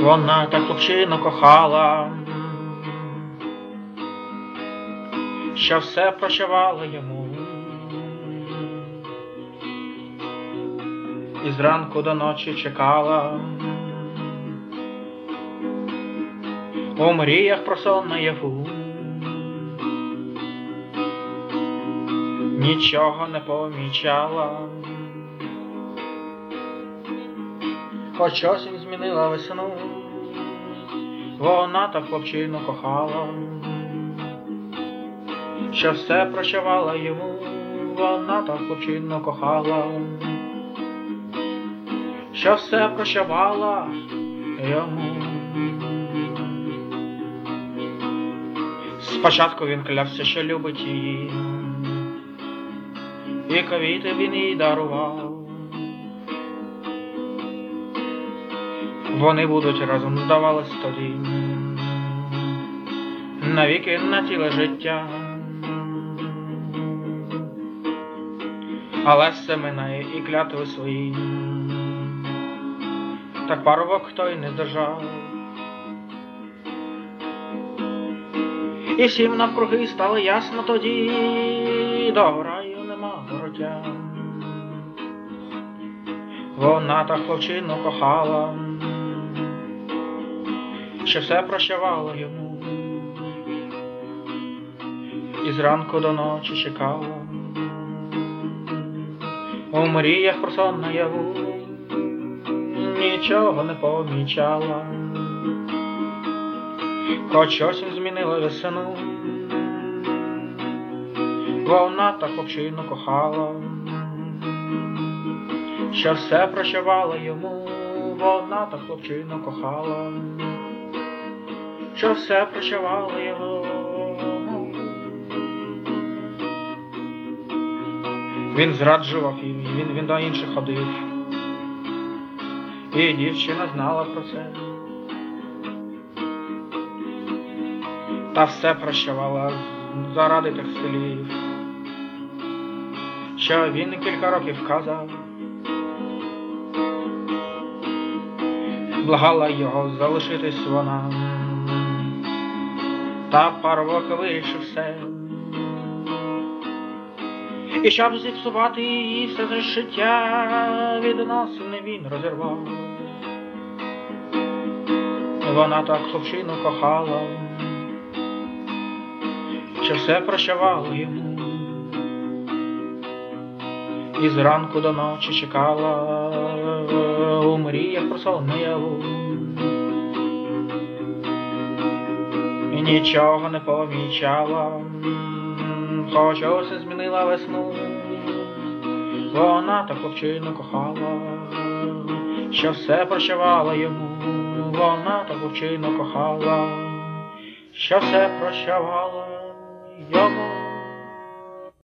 Вона так хлопчину кохала, що все прощавала йому. І зранку до ночі чекала, у мріях про сон наяву. Нічого не помічала, хоч осінь змінила весну. Вона так хлопчину кохала, що все прощавала йому. Вона так хлопчину кохала, що все прощавала йому. Спочатку він клявся, що любить її, і квіти він їй дарував. Вони будуть разом, здавалось тоді, навіки, на ціле життя. Але все минає і клятви свої, так парубок той не здержав. І всім навкруги стало ясно тоді, до раю нема вороття. Вона та хлопчину кохала, що все прощавала йому. І зранку до ночі чекала, у мріях про сон наяву. Нічого не помічала, хоч осінь змінила весну. Вона так хлопчину кохала, що все прощавала йому. Вона так хлопчину кохала, що все прощавала йому. Він зраджував її, він до інших ходив, і дівчина знала про це. Та все прощавала заради тих слів, що він кілька років казав. Благала його залишитись вона, та парубок вирішив все. І щоб зіпсувати її все життя, відносини він розірвав. Вона так хлопчину кохала, що все прощавало йому. І зранку до ночі чекала, у мріях про сон наяву. І нічого не помічала, хоч осінь змінила весну. Вона так хлопчину кохала, що все прощавала йому. Вона так хлопчину кохала, що все прощавала йому.